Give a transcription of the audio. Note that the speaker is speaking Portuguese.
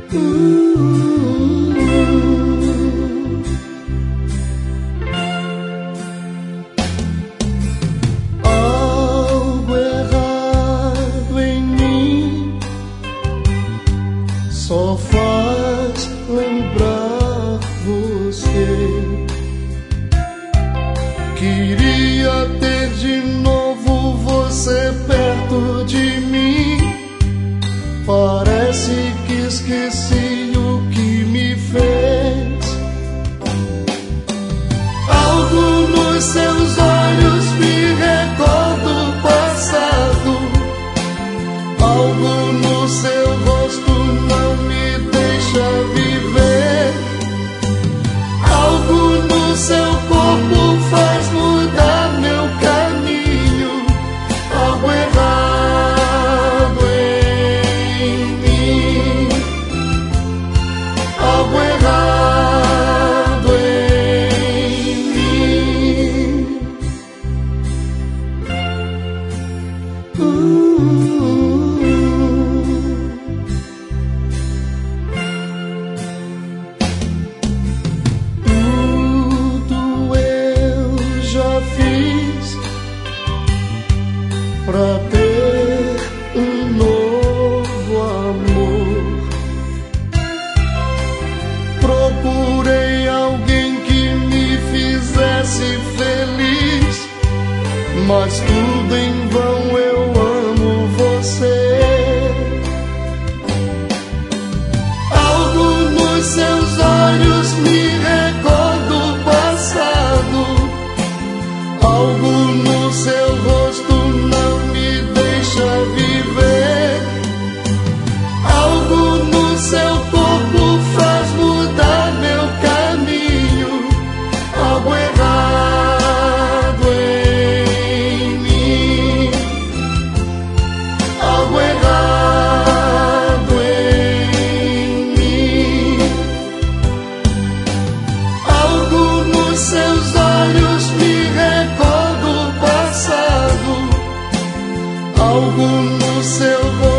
Algo errado em mim só faz lembrar você. Queria ter de novo você perto de mim. Parece que esqueci o que me fez. Algo nos seus olhos me recorda o passado. Algo no seu rosto não me deixa viver. Algo no seu corpo faz mudar meu caminho. Algo errado em mim. Algo errado em mim. Tudo eu já fiz pra ter um novo amor. Procurei alguém que me fizesse feliz, mas tudo em vão, eu amo você. Algo nos seus olhos me recorda o passado. Algo no seu rosto não me deixa viver. Algo no seu corpo faz mudar meu caminho. Algo errado em mim. Algo errado em mim. Algo nos seus olhos me recorda o passado. Algo no seu rosto